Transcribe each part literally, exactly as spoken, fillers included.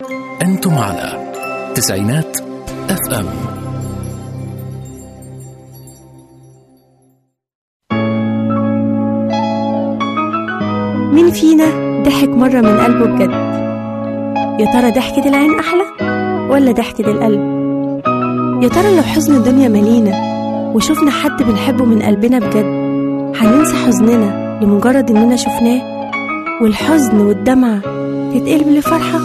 أنتم على تسعينات اف ام. مين فينا ضحك مرة من قلبه بجد؟ يا ترى ضحكة العين أحلى ولا ضحكة القلب؟ يا ترى لو حزن الدنيا ملينا وشوفنا حد بنحبه من قلبنا بجد، هننسى حزننا لمجرد إننا شفناه، والحزن والدمعة تتقلب لفرحة؟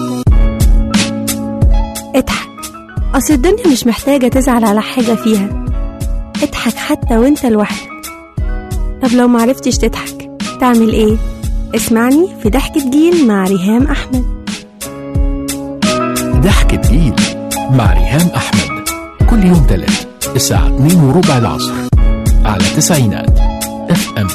اضحك، أصل الدنيا مش محتاجة تزعل على حاجة فيها. اضحك حتى وانت لوحدك. طب لو معرفتش تضحك تعمل ايه؟ اسمعني في ضحكة جيل مع ريهام أحمد. ضحكة جيل مع ريهام أحمد كل يوم ثلاث الساعة اتنين وربع العصر على تسعينات اف ام.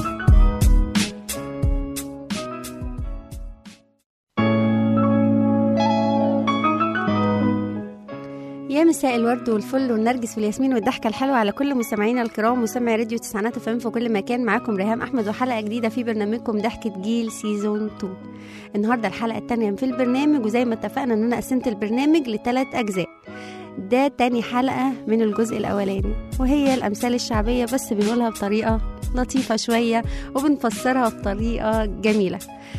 يا مساء الورد والفل والنرجس والياسمين والضحكة الحلوة على كل مستمعينا الكرام ومستمعي راديو تسعينات اف ام في كل مكان. معاكم ريهام أحمد وحلقة جديدة في برنامجكم ضحكة جيل سيزون اتنين. النهاردة الحلقة التانية في البرنامج، وزي ما اتفقنا ان انا قسمت البرنامج لثلاث اجزاء. ده تاني حلقة من الجزء الاولاني، وهي الامثال الشعبية بس بنقولها بطريقة لطيفة شوية وبنفسرها بطريقة جميلة.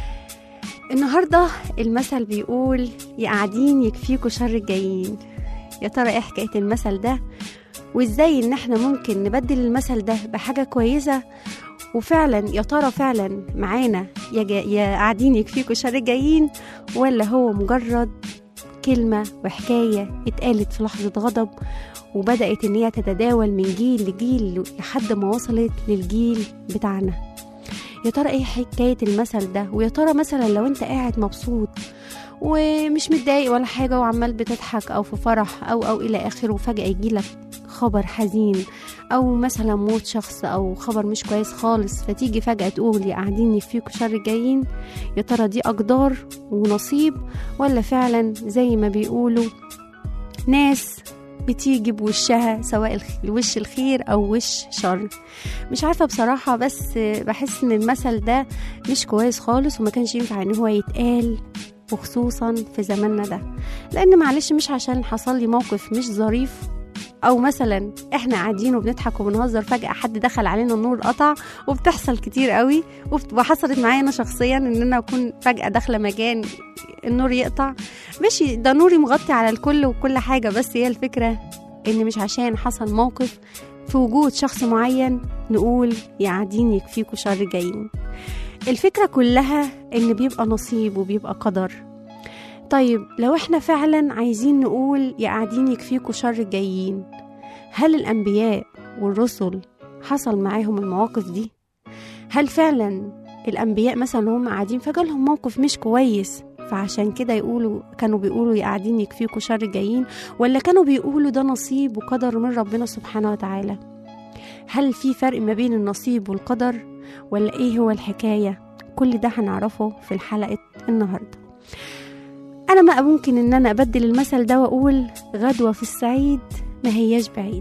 النهاردة المثل بيقول يا قاعدين يكفيكوا شر الجايين. يا ترى ايه حكاية المثل ده، وازاي ان احنا ممكن نبدل المثل ده بحاجة كويسة؟ وفعلا يا ترى فعلا معانا يا, جا... يا قاعدين يكفيكوا شر الجايين، ولا هو مجرد كلمة وحكاية اتقالت في لحظة غضب وبدأت ان هي تتداول من جيل لجيل لحد ما وصلت للجيل بتاعنا؟ يا ترى ايه حكاية المثل ده؟ ويا ترى مثلا لو انت قاعد مبسوط ومش متضايق ولا حاجة وعمال بتضحك أو في فرح أو أو إلى آخره، وفجأة يجيلك خبر حزين أو مثلا موت شخص أو خبر مش كويس خالص، فتيجي فجأة تقول يا قاعدين يفيكوا شر الجايين. يا ترى دي أقدار ونصيب، ولا فعلا زي ما بيقولوا ناس بتيجي بوشها، سواء الوش الخير أو وش شر؟ مش عارفة بصراحة، بس بحس إن المثل ده مش كويس خالص وما كانش ينفع إن هو يتقال، وخصوصا في زماننا ده. لان معلش مش عشان حصل لي موقف مش ظريف او مثلا احنا قاعدين وبنضحك وبنهزر فجأة حد دخل علينا النور قطع، وبتحصل كتير قوي، وحصلت معايا انا شخصيا ان انا اكون فجأة داخله مكان النور يقطع. ماشي، ده نوري مغطي على الكل وكل حاجة، بس هي الفكرة ان مش عشان حصل موقف في وجود شخص معين نقول يا قاعدين يكفيكوا شر جايين. الفكرة كلها ان بيبقى نصيب وبيبقى قدر. طيب لو احنا فعلا عايزين نقول يا قاعدين يكفيكوا شر جايين، هل الانبياء والرسل حصل معاهم المواقف دي؟ هل فعلا الانبياء مثلا هم قاعدين فجالهم موقف مش كويس فعشان كده يقولوا كانوا بيقولوا يا قاعدين يكفيكوا شر جايين، ولا كانوا بيقولوا ده نصيب وقدر من ربنا سبحانه وتعالى؟ هل في فرق ما بين النصيب والقدر، ولا ايه هو الحكاية؟ كل ده هنعرفه في الحلقة النهاردة. انا ما ممكن ان انا ابدل المثل ده واقول غدوة في السعيد ما هياش بعيد.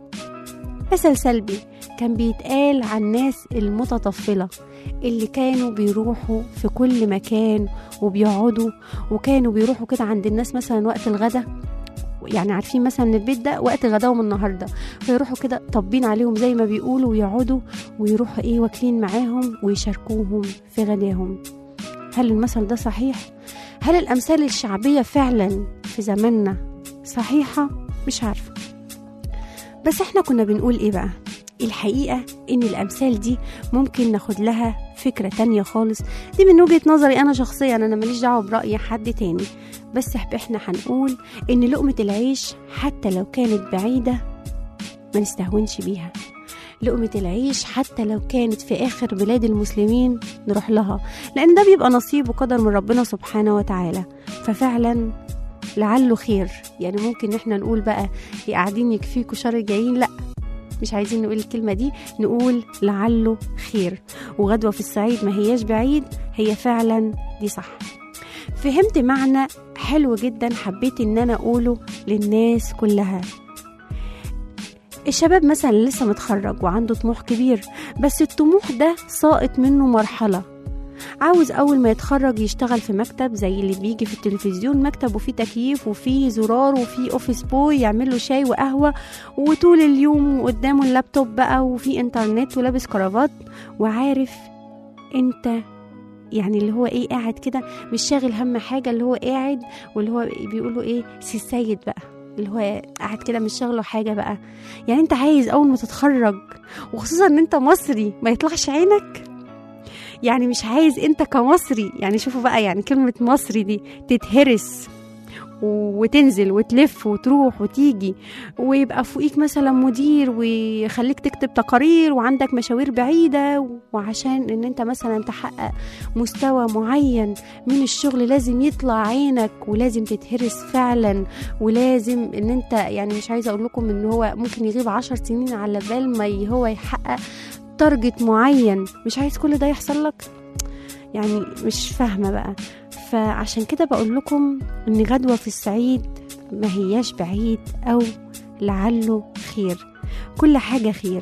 مثل سلبي كان بيتقال عن الناس المتطفلة اللي كانوا بيروحوا في كل مكان وبيقعدوا، وكانوا بيروحوا كده عند الناس مثلا وقت الغدا، يعني عارفين مثلا البيت ده وقت غداهم النهارده، فيروحوا كده طبين عليهم زي ما بيقولوا ويقعدوا ويروحوا ايه واكلين معاهم ويشاركوهم في غداهم. هل المثل ده صحيح؟ هل الامثال الشعبيه فعلا في زماننا صحيحه؟ مش عارفه. بس احنا كنا بنقول ايه بقى؟ الحقيقه ان الامثال دي ممكن ناخد لها فكره تانية خالص. دي من وجهه نظري انا شخصيا، انا ماليش دعوه براي حد تاني، بس احنا هنقول ان لقمة العيش حتى لو كانت بعيدة ما نستهونش بيها. لقمة العيش حتى لو كانت في اخر بلاد المسلمين نروح لها، لان ده بيبقى نصيب وقدر من ربنا سبحانه وتعالى. ففعلا لعله خير. يعني ممكن احنا نقول بقى يا قاعدين يكفيكوا شر جايين، لا مش عايزين نقول الكلمة دي، نقول لعله خير. وغدوة في السعيد ما هياش بعيد، هي فعلا دي صح. فهمت معنى حلو جدا حبيت ان انا اقوله للناس كلها. الشباب مثلا لسه متخرج وعنده طموح كبير، بس الطموح ده ساقط منه مرحلة عاوز أول ما يتخرج يشتغل في مكتب زي اللي بيجي في التلفزيون، مكتب وفيه تكييف وفيه زرار وفيه أوفيس بوي يعمل له شاي وقهوة وطول اليوم قدامه اللابتوب بقى وفيه انترنت ولابس كرافات وعارف انت يعني اللي هو ايه قاعد كده مش شاغل هم حاجة، اللي هو قاعد واللي هو بيقولوا ايه سي السيد بقى، اللي هو قاعد كده مش شاغله حاجة بقى. يعني انت عايز اول ما تتخرج وخصوصا ان انت مصري ما يطلعش عينك، يعني مش عايز انت كمصري، يعني شوفوا بقى يعني كلمة مصري دي تتهرس وتنزل وتلف وتروح وتيجي ويبقى فوقيك مثلا مدير ويخليك تكتب تقارير وعندك مشاوير بعيدة، وعشان ان انت مثلا تحقق مستوى معين من الشغل لازم يطلع عينك ولازم تتهرس فعلا، ولازم ان انت يعني مش عايزة اقول لكم ان هو ممكن يغيب عشر سنين على بال ما هو يحقق تارجت معين. مش عايز كل ده يحصل لك، يعني مش فاهمة بقى. فعشان كده بقول لكم ان غدوة في الصعيد ما هياش بعيد او لعله خير، كل حاجة خير.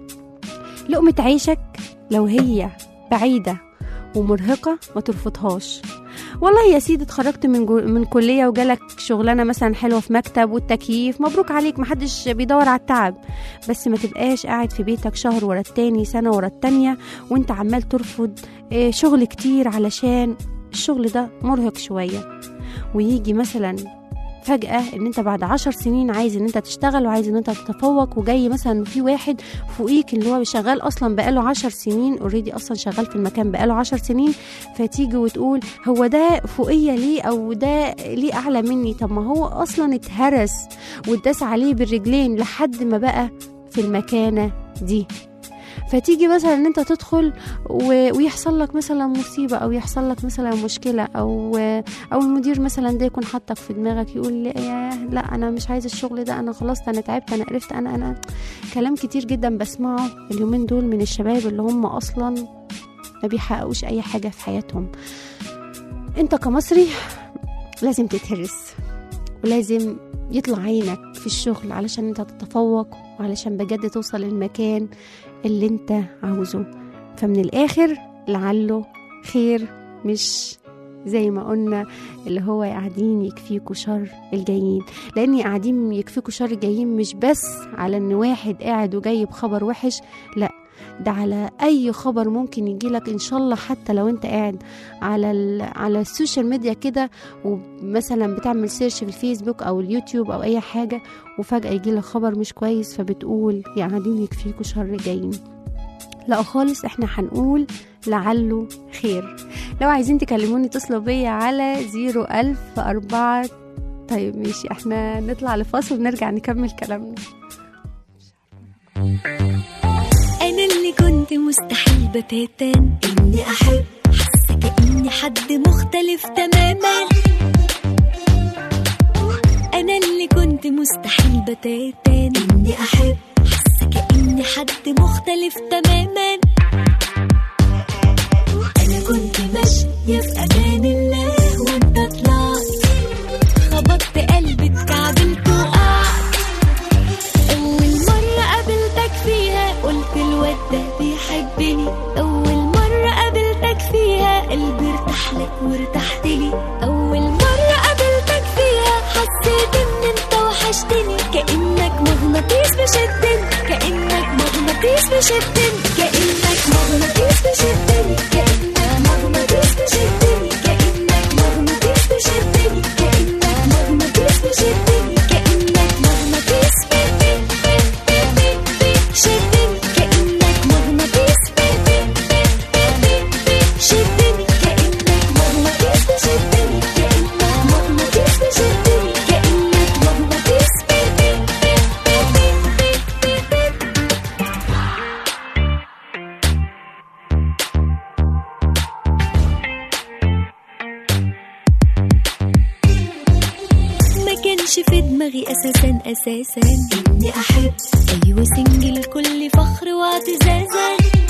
لقمة عيشك لو هي بعيدة ومرهقة ما ترفضهاش. والله يا سيدي اتخرجت من من كلية وجالك شغلانة مثلا حلوة في مكتب والتكييف، مبروك عليك، محدش بيدور على التعب، بس ما تبقاش قاعد في بيتك شهر ورا التاني سنة ورا التانية وانت عمال ترفض شغل كتير علشان الشغل ده مرهق شوية، ويجي مثلا فجأة ان انت بعد عشر سنين عايز ان انت تشتغل وعايز ان انت تتفوق، وجاي مثلا في واحد فوقيك اللي هو شغال اصلا بقاله عشر سنين اوريدي، اصلا شغال في المكان بقاله عشر سنين، فتيجي وتقول هو ده فوقية ليه او ده ليه اعلى مني؟ طب ما هو اصلا اتهرس واتداس عليه بالرجلين لحد ما بقى في المكانة دي. فتيجي مثلا ان انت تدخل ويحصل لك مثلا مصيبة او يحصل لك مثلا مشكلة او او المدير مثلا ده يكون حطك في دماغك يقول لا انا مش عايز الشغل ده، انا خلاص انا تعبت انا قرفت انا انا كلام كتير جدا بسمعه اليومين دول من الشباب اللي هم اصلا ما بيحققوش اي حاجة في حياتهم. انت كمصري لازم تتهرس ولازم يطلع عينك في الشغل علشان انت تتفوق وعلشان بجد توصل للمكان اللي انت عاوزه. فمن الاخر لعله خير، مش زي ما قلنا اللي هو قاعدين يكفيكوا شر الجايين، لاني قاعدين يكفيكوا شر الجايين مش بس على ان واحد قاعد وجايب خبر وحش، لا ده على اي خبر ممكن يجيلك ان شاء الله. حتى لو انت قاعد على على السوشيال ميديا كده ومثلا بتعمل سيرش في الفيسبوك او اليوتيوب او اي حاجة وفجأة يجيلك خبر مش كويس فبتقول يا قاعدين يكفيكوا شر جايين، لا خالص، احنا هنقول لعله خير. لو عايزين تكلموني اتصلوا بيا على زيرو ألف أربعة. طيب ماشي، احنا نطلع لفاصل ونرجع نكمل كلامنا. أنا اللي كنت مستحيل بتاتا إني أحب، حاسة كأني حد مختلف تماما. أنا اللي كنت مستحيل بتاتا إني أحب، حاسة كأني حد مختلف تماما. أنا كنت ماشية في أمان الله وأنت طلعت خبطت قلبي اتكعبلت وقعت. أول مرة قابلتك فيها قلت الواد ده بيحبني، أول مرة قابلتك فيها قلبي ارتاح لك وارتحت لي. أول مرة قابلتك فيها حسيت إن أنت وحشتني، كأنك مغناطيس بشدني، كأنك مغناطيس بشدني، كأنك مغناطيس بشدني، كأنك مغناطيس بشدني، كأنك مغناطيس بشدني، كأنك مغناطيس بشدني، كأنك مغناطيس شدني، كأنك مغناطيس شدني، كأنك مغناطيس بشدني، كأنك مغناطيس بشدني، كأنك مغناطيس. ما كانش في دماغي أساسا أساسا إني أحب، أيوة سنجل كل فخر واعتزازا.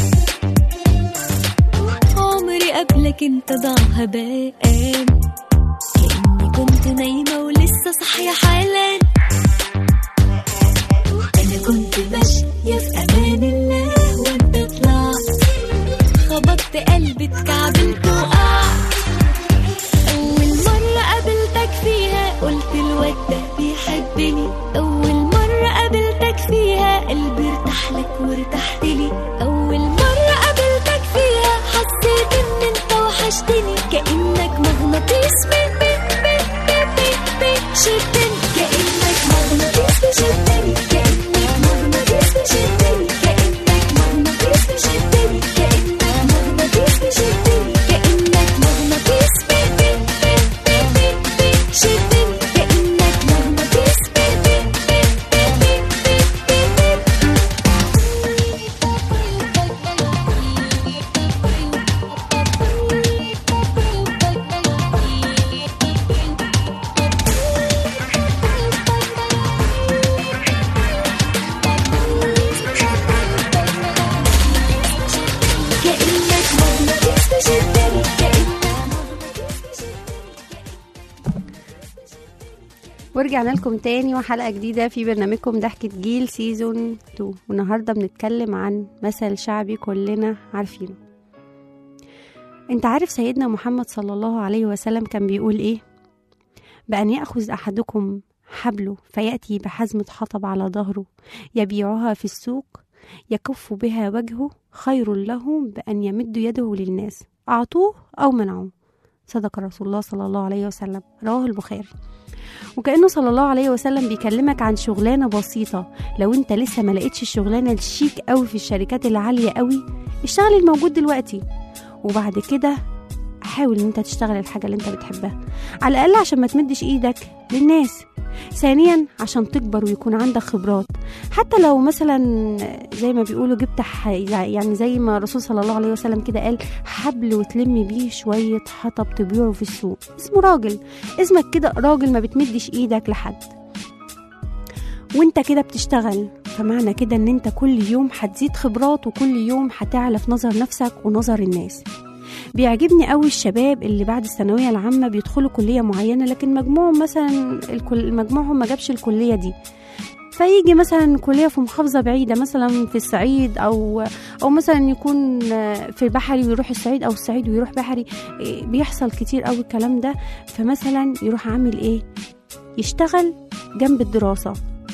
عمري قبلك انت ضاع هباء، كأني كنت نايمة ولسه صحية حالا. أنا كنت ماشية في أمان الله وانت طلعت خبطت قلبي اتكعبلت وقعت. أول مرة قابلتك فيها قلت الواد ده بيحبني. أول مرة قابلتك فيها قلبي ارتاح لك وارتحت لي. أول مرة قابلتك فيها حسيت إن أنت وحشتني. كأنك مغناطيس بي بي بي بي بي شدني. كأنك مغناطيس بيشدني. كأنك مغناطيس بيشدني. كأنك مغناطيس بيشدني. كأنك مغناطيس بيشدني. كأنك مغناطيس بي بي بي بي بي شدني. كأنك مغناطيس بي بي بي ورجعنا لكم تاني وحلقة جديدة في برنامجكم ضحكة جيل سيزون اتنين. والنهاردة بنتكلم عن مثل شعبي كلنا عارفينه. انت عارف سيدنا محمد صلى الله عليه وسلم كان بيقول ايه؟ بأن يأخذ أحدكم حبله فيأتي بحزمة حطب على ظهره يبيعها في السوق يكف بها وجهه خير له بأن يمد يده للناس أعطوه أو منعوه. صدق رسول الله صلى الله عليه وسلم، رواه البخاري. وكأنه صلى الله عليه وسلم بيكلمك عن شغلانة بسيطة. لو انت لسه ما لقيتش الشغلانة الشيك قوي في الشركات العالية قوي، اشتغل الموجود دلوقتي، وبعد كده حاول ان انت تشتغل الحاجة اللي انت بتحبها، على الأقل عشان ما تمدش ايدك للناس. ثانيا عشان تكبر ويكون عندك خبرات. حتى لو مثلا زي ما بيقولوا جبت يعني زي ما الرسول صلى الله عليه وسلم كده قال حبل وتلمي بيه شوية حطب تبيعه في السوق، اسمه راجل. اسمك كده راجل، ما بتمدش ايدك لحد وانت كده بتشتغل. فمعنى كده ان انت كل يوم هتزيد خبرات وكل يوم هتعلى في نظر نفسك ونظر الناس. بيعجبني قوي الشباب اللي بعد الثانويه العامه بيدخلوا كليه معينه، لكن مجموعهم مثلا مجموعهم ما جابش الكليه دي، فيجي مثلا كليه في محافظه بعيده مثلا في الصعيد، او او مثلا يكون في بحري ويروح الصعيد، او الصعيد ويروح بحري. بيحصل كتير قوي الكلام ده. فمثلا يروح عامل ايه؟ يشتغل جنب الدراسه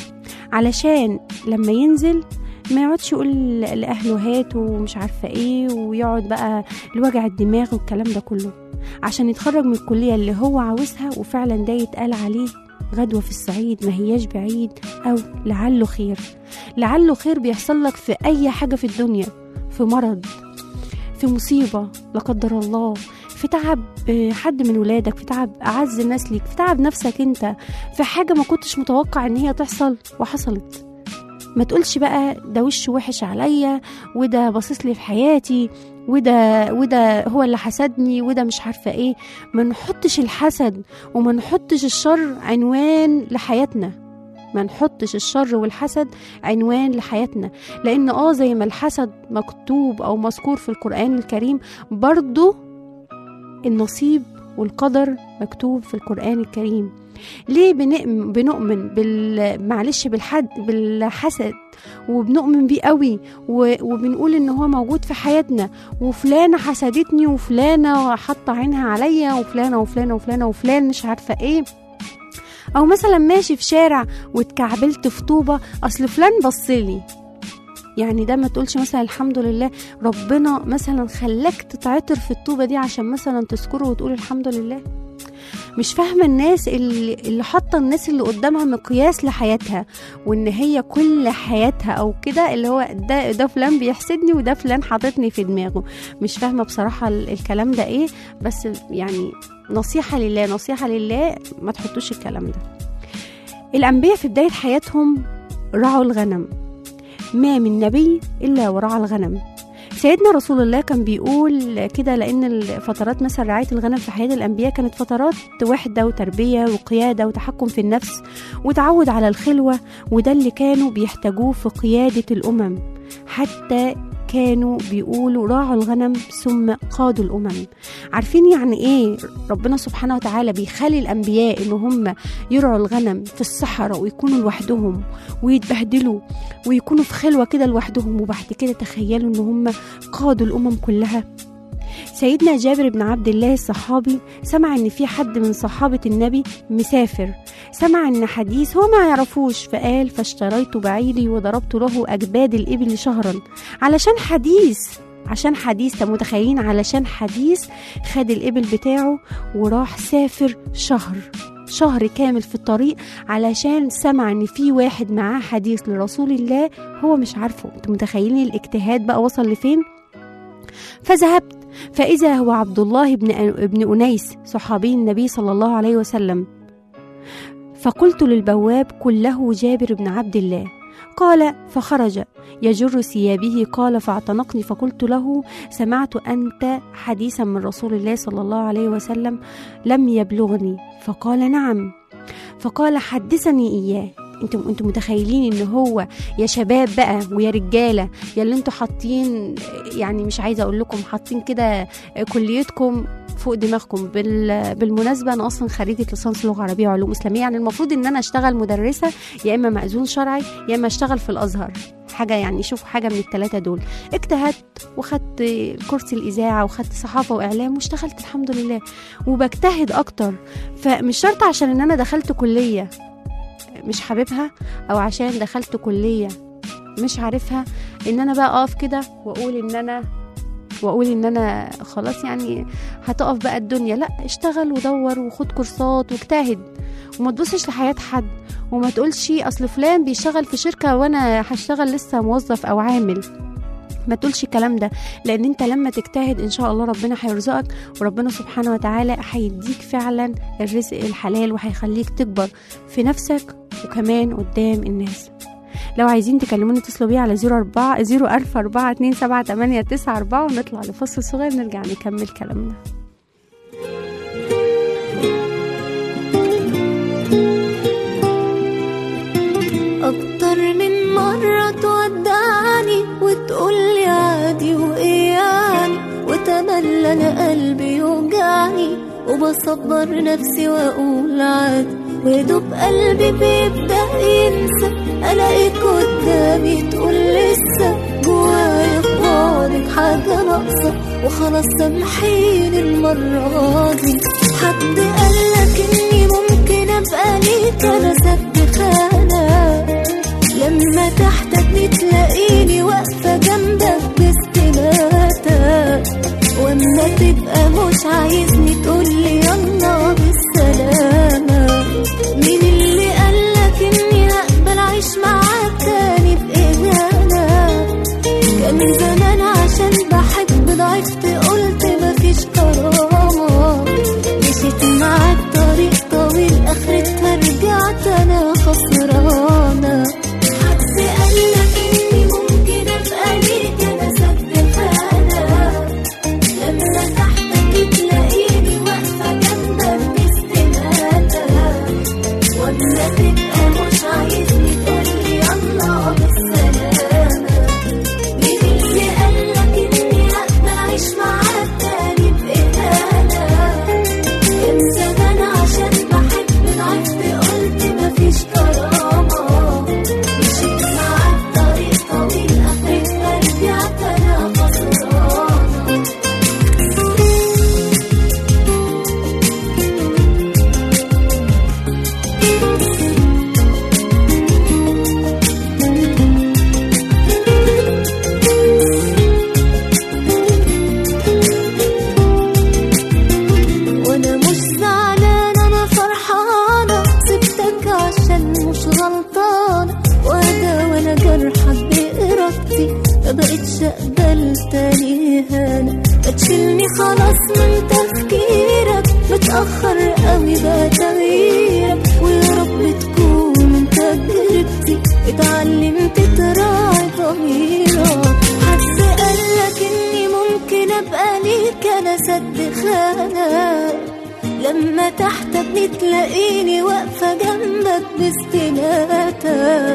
علشان لما ينزل ما يقعدش يقول لأهله هاتوا ومش عارفة ايه، ويقعد بقى الوجع الدماغ والكلام ده كله، عشان يتخرج من الكلية اللي هو عاوزها. وفعلا ده يتقال عليه غدوة في الصعيد ما هياش بعيد، او لعله خير. لعله خير بيحصل لك في اي حاجة في الدنيا، في مرض، في مصيبة لا قدر الله، في تعب حد من ولادك، في تعب أعز الناس ليك، في تعب نفسك انت، في حاجة ما كنتش متوقع ان هي تحصل وحصلت. ما تقولش بقى ده وش وحش عليا، وده باصص لي في حياتي، وده وده هو اللي حسدني، وده مش عارفه ايه. ما نحطش الحسد وما نحطش الشر عنوان لحياتنا. ما نحطش الشر والحسد عنوان لحياتنا، لان اه زي ما الحسد مكتوب او مذكور في القرآن الكريم، برضو النصيب والقدر مكتوب في القرآن الكريم. ليه بنؤمن بنؤمن بال معلش بالحد بالحسد، وبنؤمن بيه قوي، وبنقول ان هو موجود في حياتنا، وفلانه حسدتني، وفلانه حاطه عينها عليا، وفلانه وفلانه وفلانه وفلان مش عارفه ايه. او مثلا ماشي في شارع واتكعبلت في طوبه اصل فلان بصلي، يعني ده ما تقولش مثلا الحمد لله ربنا مثلا خلاك تتعطر في الطوبه دي عشان مثلا تذكره وتقول الحمد لله. مش فاهمه الناس اللي, اللي حاطه الناس اللي قدامها مقياس لحياتها، وان هي كل حياتها او كده اللي هو ده ده فلان بيحسدني وده فلان حاططني في دماغه. مش فاهمه بصراحه الكلام ده ايه، بس يعني نصيحه لله نصيحه لله ما تحطوش الكلام ده. الانبياء في بدايه حياتهم رعوا الغنم، ما من نبي الا ورعى الغنم. سيدنا رسول الله كان بيقول كده، لأن الفترات مثلا رعاية الغنم في حياة الأنبياء كانت فترات وحدة وتربية وقيادة وتحكم في النفس وتعود على الخلوة، وده اللي كانوا بيحتاجوه في قيادة الأمم. حتى كانوا بيقولوا راعوا الغنم ثم قادوا الأمم. عارفين يعني إيه ربنا سبحانه وتعالى بيخلي الأنبياء إن هم يرعوا الغنم في الصحراء ويكونوا لوحدهم ويتبهدلوا ويكونوا في خلوة كده لوحدهم، وبعد كده تخيلوا إن هم قادوا الأمم كلها. سيدنا جابر بن عبد الله الصحابي سمع ان في حد من صحابة النبي مسافر، سمع ان حديث هو ما يعرفوش، فقال فاشتريت بعيري وضربت له أجباد الإبل شهرا علشان حديث عشان حديث متخيلين علشان حديث خد الإبل بتاعه وراح سافر شهر شهر كامل في الطريق علشان سمع ان في واحد معاه حديث لرسول الله هو مش عارفه. انتوا متخيلين الاجتهاد بقى وصل لفين؟ فذهبت فإذا هو عبد الله بن ابن أنيس صحابي النبي صلى الله عليه وسلم، فقلت للبواب كله جابر بن عبد الله. قال فخرج يجر ثيابه، قال فاعتنقني فقلت له سمعت أنت حديثا من رسول الله صلى الله عليه وسلم لم يبلغني؟ فقال نعم. فقال حدثني إياه. انتم انتم متخيلين ان هو يا شباب بقى ويا رجاله يا اللي انتوا حاطين، يعني مش عايزه اقول لكم حاطين كده كليتكم فوق دماغكم. بالمناسبه انا اصلا خريجه ليسانس لغه عربيه وعلوم اسلاميه، يعني المفروض ان انا اشتغل مدرسه يا اما مأذون شرعي يا اما اشتغل في الازهر، حاجه يعني شوفوا حاجه من الثلاثه دول. اجتهدت وخدت كورس الاذاعه وخدت صحافه واعلام واشتغلت الحمد لله وبجتهد اكتر. فمش شرط عشان ان انا دخلت كليه مش حاببها او عشان دخلت كلية مش عارفها ان انا بقى اقف كده واقول ان انا واقول ان انا خلاص يعني هتقف بقى الدنيا. لا، اشتغل ودور وخد كورسات واجتهد وما تبصش لحياة حد وما تقولش اصل فلان بيشتغل في شركة وانا هشتغل لسه موظف او عامل. ما تقولش الكلام ده، لان انت لما تجتهد ان شاء الله ربنا هيرزقك وربنا سبحانه وتعالى هيديك فعلا الرزق الحلال وهيخليك تكبر في نفسك وكمان قدام الناس. لو عايزين تكلموني اتصلوا بيا على زيرو أربعة زيرو ألف أربعة اتنين سبعة تمانية تسعة أربعة ونطلع لفصل صغير نرجع نكمل كلامنا. أكتر من مرة تودعني وتقولي عادي وإيه يعني، وتملى أنا قلبي يوجعني وبصبر نفسي وأقول عادي، ويدوب قلبي بيبدأ ينسى ألاقيك قدامي تقول لسه جوايا في بعدك حاجة ناقصة وخلاص سامحيني المرة دي. حد قالك إني ممكن أبقى ليك أنا سد خانة، لما تحتاجني تلاقيني واقفة جنبك باستماتة، واما تبقى مش عايزني تقولي يلا بالسلامة. مين اللي قالك اني هقبل عيش معاك تاني بإهانة؟ كان زمان عشان بحب ضعفت قلت مفيش كرامة، مشيت معاك طريق طويل اخرتها رجعت انا خسرانة. قالك إني ممكن أبقى ليك أنا سد خانة، لما تحتاج تلاقيني واقفة جنبك باستماتة، وأما تبقى مش عايزني تقولي يلا بالسلامة. مين اللي قالك إني هقبل أعيش معاك تاني بإهانة؟ كان زمان عشان بحب ضعفت قلت مفيش كرامة، مشيت معاك طريق طويل آخرتها رجعت أنا خسرانة. وأنا مش زعلانة أنا فرحانة، سبتك عشان مش غلطانة، وأنا وأنا جرحك بإرادتي مبقتش أقبل تاني إهانة. بتشيلني خلاص من تفكيرك، متأخر قوي بقى تغييرك، ويا رب تكون من تجربتي اتعلمت تراعي ضميرك. حد قالك إني ممكن أبقى ليك أنا سد خانة، لما تحتاجني تلاقيني واقفة جنبك باستماتة،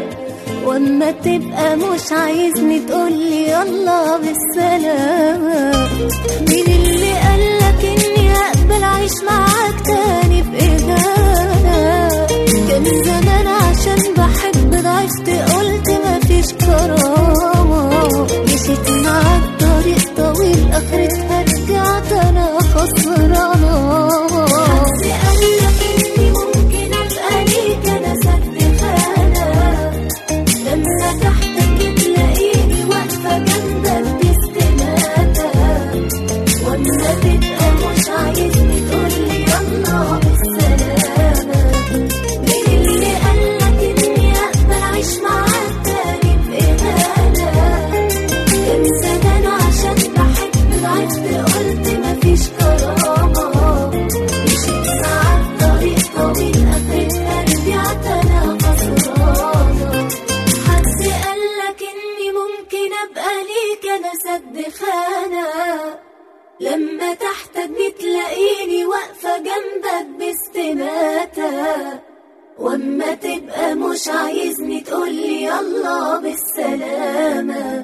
واما تبقى مش عايزني تقولي يلا بالسلامة. مين اللي قالك اني هقبل عيش معاك تاني بإهانة؟ كان زمان عشان بحب ضعفت قلت مفيش كرامة. مشيت معاك طريق طويل اخرتها رجعت انا خسرانة. حد قالك اني ممكن ابقى ليك انا سد خانة؟ لما تحتك تلاقيني واقفة جنبك باستماتة. واما تبقى مش عايزني تقولي يلا بالسلامة. مين اللي قالك اني اقبل عيش معاك تاني بإهانة؟ كان زمان عشان بحب ضعفت قلت مفيش كرامة. مشيت معاك طريق طويل اخرتها رجعت انا خسرانة. حد قالك اني ممكن ابقى ليك انا سد خانة؟ لما تحتاج تلاقيني واقفة جنبك باستماتة. واما تبقى مش عايزني تقولي يلا بالسلامة.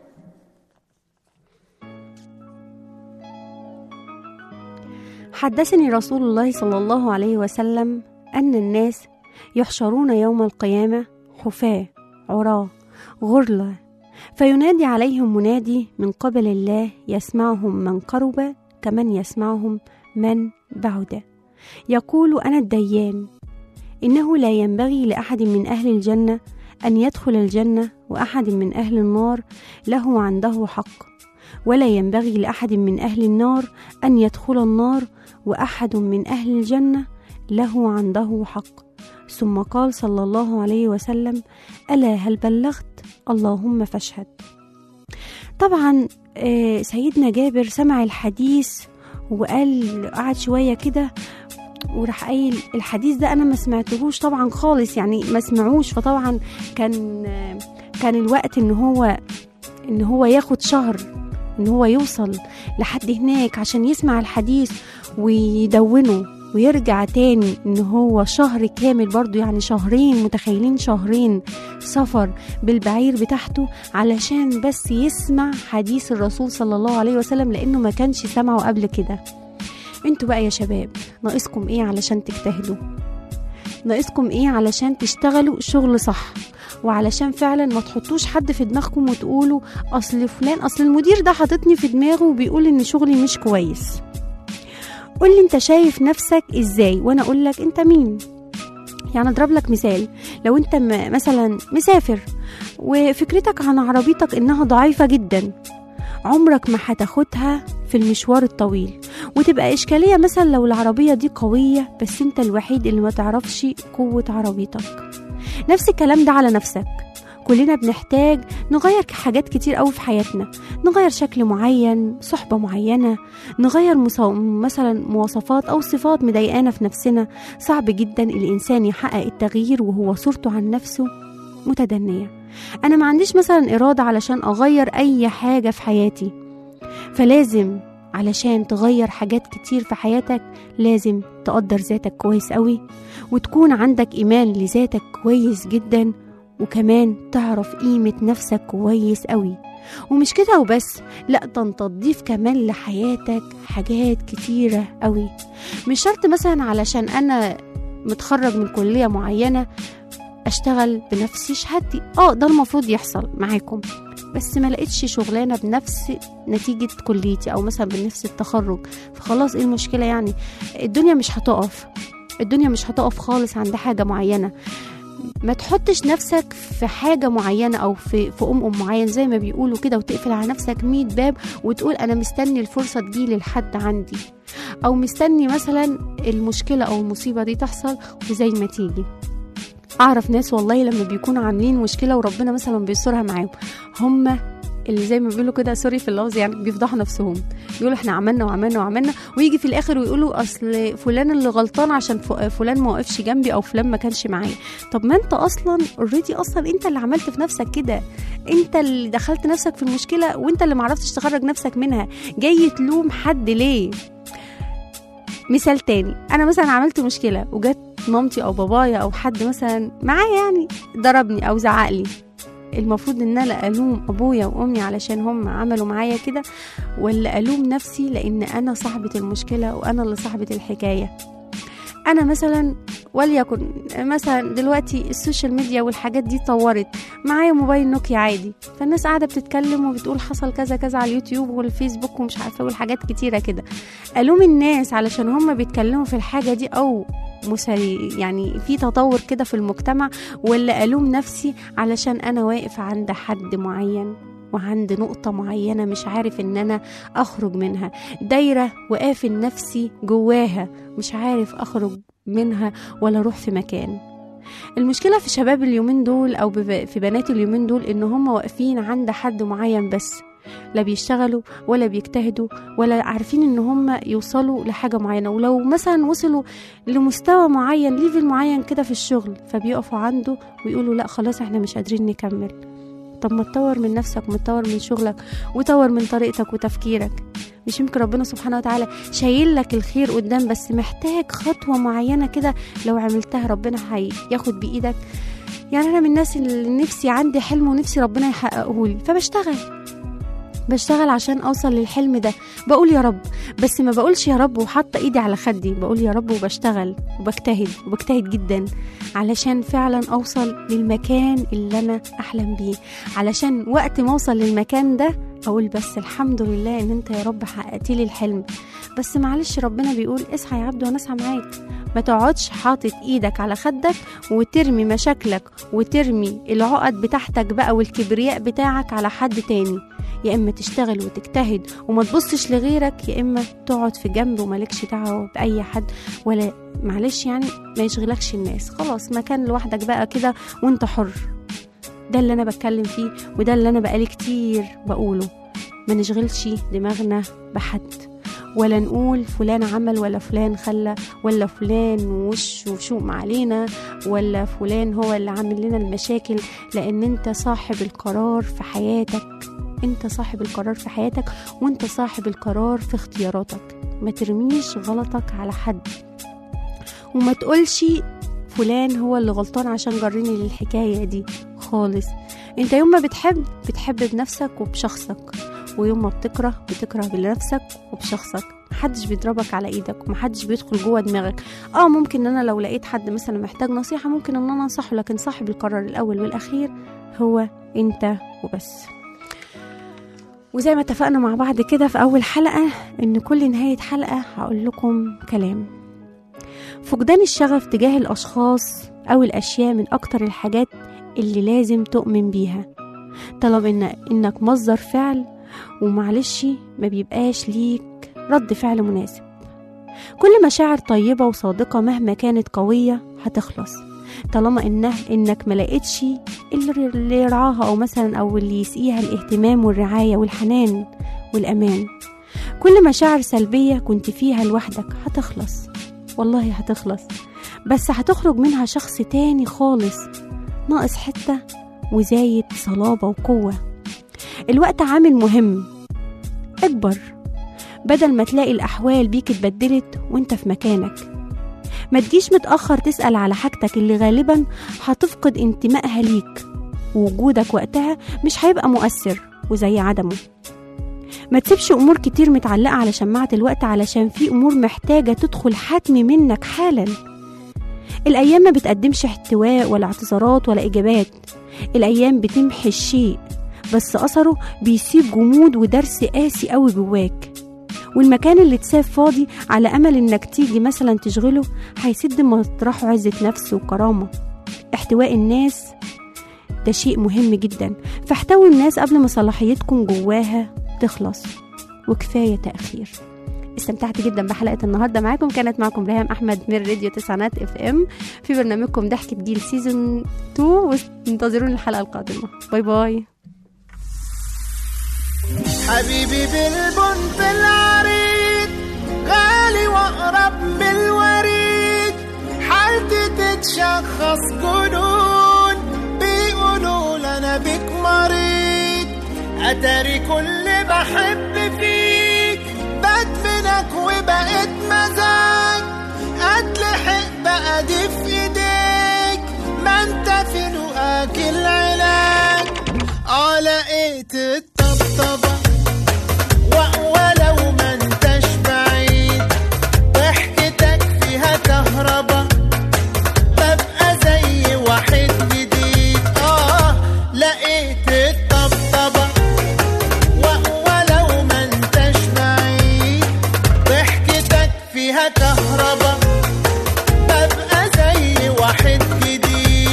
حدثني رسول الله صلى الله عليه وسلم أن الناس يحشرون يوم القيامة حفاة عراة غرلا، فينادي عليهم منادي من قبل الله يسمعهم من قرب كمن يسمعهم من بعد، يقول أنا الديان، إنه لا ينبغي لأحد من أهل الجنة أن يدخل الجنة وأحد من أهل النار له عنده حق، ولا ينبغي لأحد من أهل النار أن يدخل النار وأحد من أهل الجنة له عنده حق. ثم قال صلى الله عليه وسلم ألا هل بلغت؟ اللهم فاشهد. طبعا سيدنا جابر سمع الحديث وقال قعد شوية كده وراح قايل الحديث ده أنا ما سمعتهوش طبعا خالص، يعني ما سمعوش. فطبعا كان كان الوقت إن هو إن هو ياخد شهر إن هو يوصل لحد هناك عشان يسمع الحديث ويدونه ويرجع تاني إن هو شهر كامل برضو، يعني شهرين، متخيلين شهرين سفر بالبعير بتاعته علشان بس يسمع حديث الرسول صلى الله عليه وسلم، لأنه ما كانش سمعه قبل كده. انتوا بقى يا شباب ناقصكم ايه علشان تجتهدوا؟ ناقصكم ايه علشان تشتغلوا شغل صح؟ وعلشان فعلا ما تحطوش حد في دماغكم وتقولوا اصل فلان اصل المدير ده حاططني في دماغه وبيقول ان شغلي مش كويس. قولي انت شايف نفسك ازاي وانا اقول لك انت مين. يعني اضرب لك مثال، لو انت م- مثلا مسافر وفكرتك عن عربيتك انها ضعيفة جدا، عمرك ما هتاخدها في المشوار الطويل، وتبقى إشكالية مثلا لو العربية دي قوية بس انت الوحيد اللي ما تعرفش قوة عربيتك. نفس الكلام ده على نفسك. كلنا بنحتاج نغير حاجات كتير قوي في حياتنا، نغير شكل معين، صحبة معينة، نغير مصو... مثلا مواصفات أو صفات مضايقانا في نفسنا. صعب جدا الإنسان يحقق التغيير وهو صورته عن نفسه متدنية. أنا ما عنديش مثلا إرادة علشان أغير أي حاجة في حياتي، فلازم علشان تغير حاجات كتير في حياتك لازم تقدر ذاتك كويس قوي، وتكون عندك إيمان لذاتك كويس جدا، وكمان تعرف قيمة نفسك كويس قوي. ومش كده وبس، لا ده انت تضيف كمان لحياتك حاجات كتيرة قوي. مش شرط مثلا علشان أنا متخرج من كلية معينة اشتغل بنفس شهادتي، اه ده المفروض يحصل معاكم، بس ما لقيتش شغلانه بنفس نتيجه كليتي او مثلا بنفس التخرج، فخلاص ايه المشكله؟ يعني الدنيا مش هتقف، الدنيا مش هتقف خالص عند حاجه معينه. ما تحطش نفسك في حاجه معينه او في في ام ام معين زي ما بيقولوا كده، وتقفل على نفسك مية باب وتقول انا مستني الفرصه تجيلي لحد عندي، او مستني مثلا المشكله او المصيبه دي تحصل وزي ما تيجي. اعرف ناس والله لما بيكونوا عاملين مشكله وربنا مثلا بيسترها معاهم، هم اللي زي ما بيقولوا كده سوري في اللفظ، يعني بيفضحوا نفسهم، بيقولوا احنا عملنا وعملنا وعملنا، ويجي في الاخر ويقولوا اصل فلان اللي غلطان عشان فلان ما وقفش جنبي او فلان ما كانش معايا. طب ما انت اصلا اوريدي اصلا انت اللي عملت في نفسك كده، انت اللي دخلت نفسك في المشكله وانت اللي معرفتش تخرج نفسك منها، جاي تلوم حد ليه؟ مثال تاني، انا مثلا عملت مشكله وجت مامتي او بابايا او حد مثلا معايا يعني ضربني او زعقلي، المفروض ان انا الوم ابويا وامي علشان هم عملوا معايا كده، ولا الوم نفسي لان انا صاحبة المشكلة وانا اللي صاحبة الحكاية؟ انا مثلا وليكن مثلا دلوقتي السوشيال ميديا والحاجات دي طورت معايا موبايل نوكيا عادي، فالناس قاعده بتتكلم وبتقول حصل كذا كذا على اليوتيوب والفيسبوك ومش عارفه والحاجات كتيره كده. الوم الناس علشان هم بيتكلموا في الحاجه دي او مسري يعني في تطور كده في المجتمع، ولا الوم نفسي علشان انا واقف عند حد معين وعند نقطة معينة مش عارف ان انا اخرج منها، دايرة وقافل نفسي جواها مش عارف اخرج منها ولا اروح في مكان. المشكلة في شباب اليومين دول او في بنات اليومين دول ان هم واقفين عند حد معين بس، لا بيشتغلوا ولا بيجتهدوا ولا عارفين ان هم يوصلوا لحاجة معينة، ولو مثلا وصلوا لمستوى معين ليفل معين كده في الشغل فبيقفوا عنده ويقولوا لا خلاص احنا مش قادرين نكمل. طب ما تطور من نفسك وتطور من شغلك وتطور من طريقتك وتفكيرك، مش يمكن ربنا سبحانه وتعالى شايل لك الخير قدام بس محتاج خطوة معينة كده لو عملتها ربنا هياخد بإيدك. يعني أنا من الناس اللي نفسي عندي حلم ونفسي ربنا يحققه لي، فبشتغل بشتغل عشان أوصل للحلم ده، بقول يا رب، بس ما بقولش يا رب وحاطة إيدي على خدي، بقول يا رب وبشتغل وبجتهد وبجتهد جدا علشان فعلا أوصل للمكان اللي أنا أحلم بيه، علشان وقت ما أوصل للمكان ده أقول بس الحمد لله إن أنت يا رب حققتي لي الحلم. بس معلش ربنا بيقول اسعى يا عبد وأنا أسعى معاك، ما تقعدش حاطط إيدك على خدك وترمي مشاكلك وترمي العقد بتاعتك بقى والكبرياء بتاعك على حد تاني. يا إما تشتغل وتجتهد وما تبصش لغيرك، يا إما تقعد في جنب ومالكش دعوة بأي حد، ولا معلش يعني ما يشغلكش الناس، خلاص مكان لوحدك بقى كده وانت حر. ده اللي أنا بتكلم فيه وده اللي أنا بقالي كتير بقوله، ما نشغلش دماغنا بحد، ولا نقول فلان عمل ولا فلان خلى ولا فلان وش وشوم علينا ولا فلان هو اللي عامل لنا المشاكل، لأن انت صاحب القرار في حياتك، انت صاحب القرار في حياتك وانت صاحب القرار في اختياراتك. ما ترميش غلطك على حد وما تقولش فلان هو اللي غلطان عشان جرني للحكاية دي خالص. انت يوم ما بتحب بتحب بنفسك وبشخصك، ويوم ما بتكره بتكره بنفسك وبشخصك. محدش بيضربك على ايدك ومحدش بيدخل جوه دماغك. اه ممكن ان انا لو لقيت حد مثلا محتاج نصيحة ممكن ان انا انصحه، لكن صاحب القرار الاول والاخير هو انت وبس. وزي ما اتفقنا مع بعض كده في اول حلقة ان كل نهاية حلقة هقول لكم كلام. فقدان الشغف تجاه الاشخاص او الاشياء من اكتر الحاجات اللي لازم تؤمن بيها، طالما إن انك مصدر فعل ومعلش ما بيبقاش ليك رد فعل مناسب. كل مشاعر طيبة وصادقة مهما كانت قوية هتخلص، طالما إنه إنك ملقتش اللي يرعاها أو مثلا أو اللي يسقيها الاهتمام والرعاية والحنان والأمان. كل مشاعر سلبية كنت فيها لوحدك هتخلص، والله هتخلص، بس هتخرج منها شخص تاني خالص، ناقص حتة وزايد صلابة وقوة. الوقت عامل مهم، اكبر بدل ما تلاقي الأحوال بيك اتبدلت وانت في مكانك. ما تجيش متأخر تسأل على حاجتك اللي غالبا هتفقد انتمائها ليك، ووجودك وقتها مش هيبقى مؤثر وزي عدمه. ما تسيبش أمور كتير متعلقة على شماعة الوقت علشان في أمور محتاجة تدخل حتم منك حالا. الأيام ما بتقدمش احتواء ولا اعتذارات ولا إجابات، الأيام بتمحي الشيء بس أثره بيسيب جمود ودرس قاسي قوي جواك. والمكان اللي تساب فاضي على أمل إنك تيجي مثلا تشغله هيسد مطرحه عزة نفس وكرامة. احتواء الناس ده شيء مهم جدا، فاحتووا الناس قبل ما صلاحيتكم جواها تخلص، وكفاية تأخير. استمتعت جدا بحلقة النهاردة معاكم، كانت معكم ريهام أحمد من راديو تسعينات اف ام في برنامجكم ضحكة جيل سيزون اتنين، وانتظروني الحلقة القادمة. باي باي. حبيبي بالبنت العريض غالي واقرب من الوريد، حالتي تتشخص جنون، بيقولوا لنا بيك مريض، اتاري كل بحب فيك بدفنك وبقيت مزاج، اتلحق بقى دي لقيت الطبطبة ولو ما انتش بعيد ضحكتك فيها كهربا ببقى زي واحد جديد. اه لقيت الطبطبة ولو ما انتش بعيد ضحكتك فيها كهربا ببقى زي واحد جديد.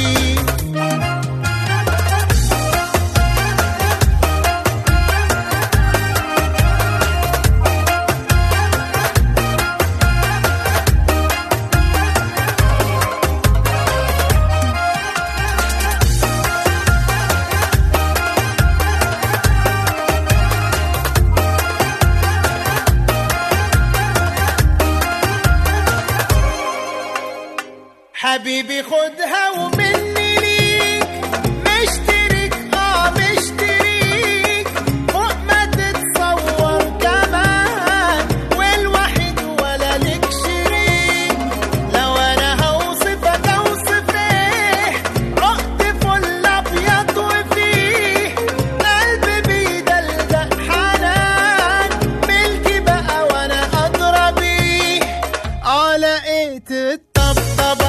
حبيبي خدها ومني ليك مشترك اه مشتريك فوق ما تتصور كمان والوحيد ولا لك شريك. لو انا هوصفك اوصف ايه عقد فل ابيض وفيه قلبي بيدلدق حنان ملكي بقى وانا ادرى بيه. اه لقيت الطبطبة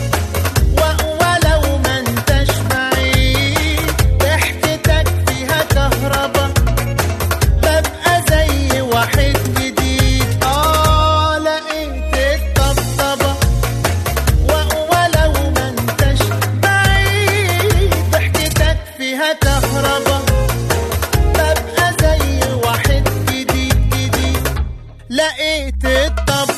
ولو ما انتش بعيد ضحكتك فيها كهربا ببقى زي واحد جديد. اه لقيت الطبطبة ولو ما انتش بعيد ضحكتك فيها كهربا ببقى زي واحد جديد جديد. لقيت الطبطبة